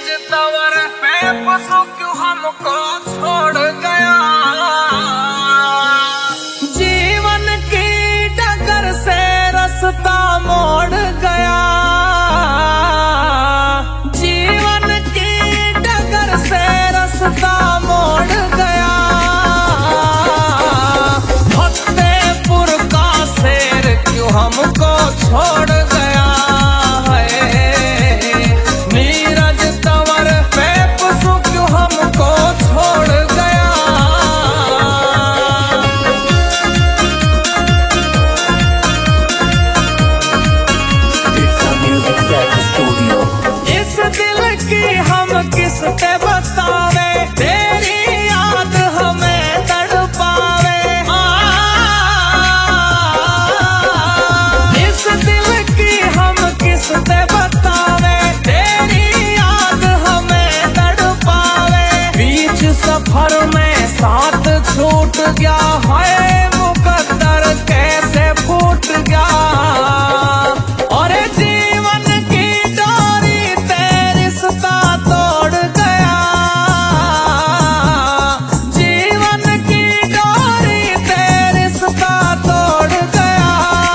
नीरज तंवर पे पशु क्यों हमको छोड़ गया। जीवन की डगर से रास्ता मोड़ गया। जीवन की डगर से रास्ता मोड़ गया। फतेहपुर का शेर क्यों हमको छोड़ गया। किससे बतावे तेरी याद हमें तड़पावे। इस दिल की हम किससे बतावे तेरी याद हमें तड़पावे। बीच सफर में साथ छूट गया है मुकद्दर कैसे फूट गया। और जीवन की डोरी तेरी रिश्ता तोड़ गया। जीवन की डोरी तेरी रिश्ता तोड़ गया।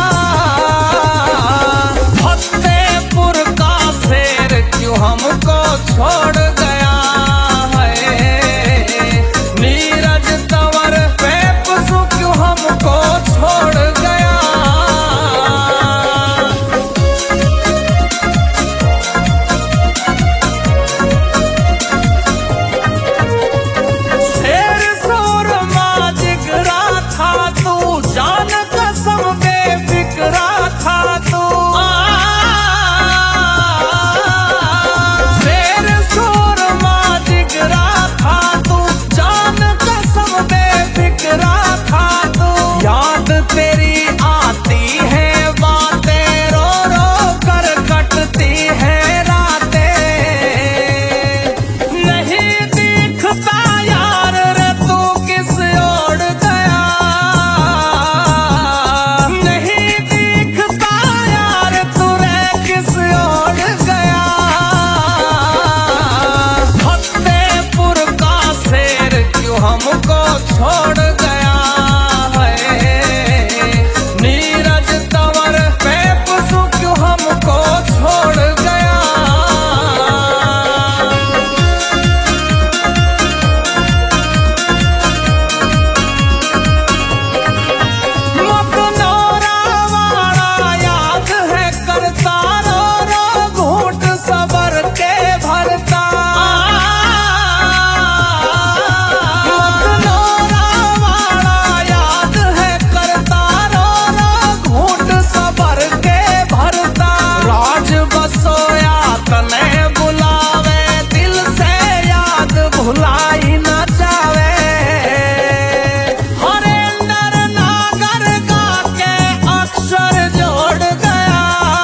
फतेहपुर का शेर क्यों हमको छोड़ गया है। नीरज तंवर पे पशु क्यों हमको छोड़ गया। तेरी आती है बातें रो रो कर कटती है रातें। नहीं दिखता यार रे तू किस ओर गया। नहीं दिखता यार तू रे किस ओर गया। फतेहपुर का शेर क्यों हमको छोड़ गया। भुलाई न जावे हरेंद्र नागर गा के अक्षर जोड़ गया।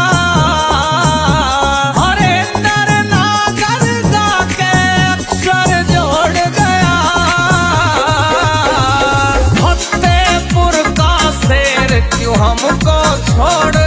हरेंद्र नागर गा के अक्षर जोड़ गया। फतेहपुर का शेर क्यों हमको छोड़